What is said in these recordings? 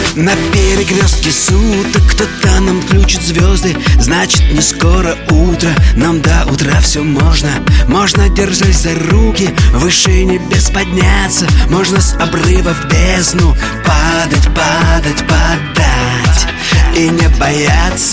На перекрестке суток кто-то нам включит звезды. Значит, не скоро утро, нам до утра все можно. Можно держать за руки, выше небес подняться. Можно с обрыва в бездну падать, падать, падать и не бояться.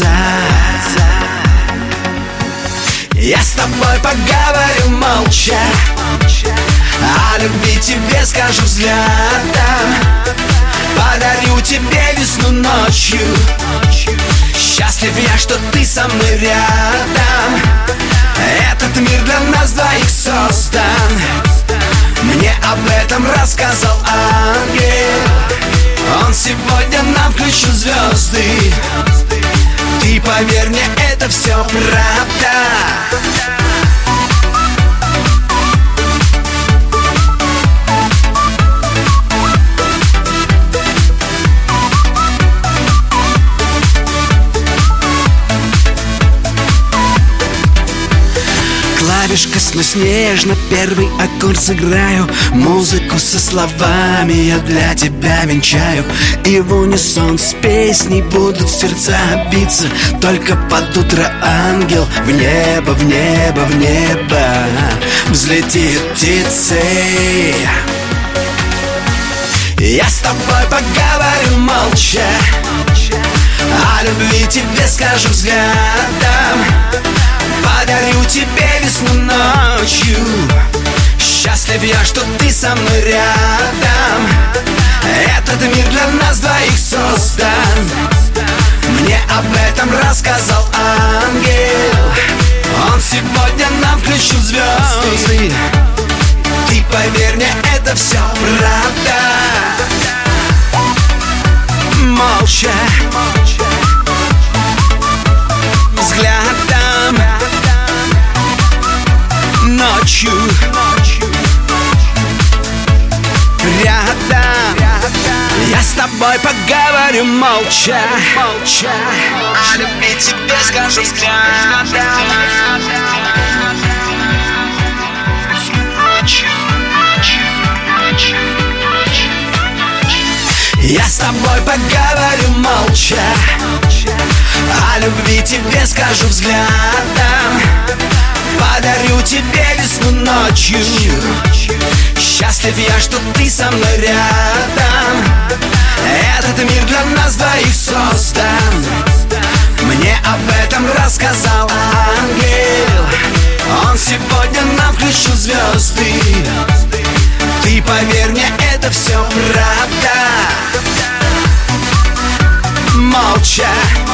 Я с тобой поговорю молча, о любви тебе скажу взглядом. Подарю тебе весну ночью. Счастлив я, что ты со мной рядом. Этот мир для нас двоих создан. Мне об этом рассказал ангел. Он сегодня нам включил звезды. Ты поверь мне, это все правда. Клавиш коснусь нежно, первый аккорд сыграю. Музыку со словами я для тебя венчаю. И в унисон с песней будут сердца биться. Только под утро ангел в небо, в небо, в небо взлетит птицей. Я с тобой поговорю молча, о любви тебе скажу взглядом. Подарю тебе весну ночью. Счастлив я, что ты со мной рядом. Этот мир для нас двоих создан. Мне об этом рассказал ангел. Он сегодня нам включил звезды. Ты поверь мне, это все правда. Молча, взглядом, ночью, рядом. Я с тобой поговорю молча, о любви тебе скажу взглядом. Я с тобой поговорю молча, о любви тебе скажу взглядом. Подарю тебе весну ночью. Счастлив я, что ты со мной рядом. Этот мир для нас двоих создан. Мне об этом рассказал ангел. Он сегодня нам включил звезды. Ты поверь мне, это все правда. Молча,